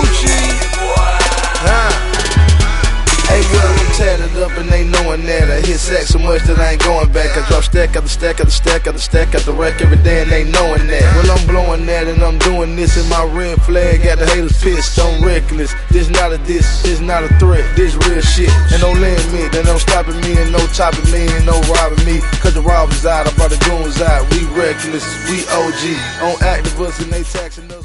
Hey girl, I'm tatted up and they knowing that I hit sack so much that I ain't going back. I drop stack after stack after stack after stack after rack every day and they knowing that. Well, I'm blowing that and I'm doing this and my red flag got the haters pissed. I'm reckless. This not a diss, this not a threat, this real shit. And no limit, they no stopping me and no topping me and no robbing me. Cause the robbers out, I brought the goons out. We reckless, we OG. On Activus and they taxing us.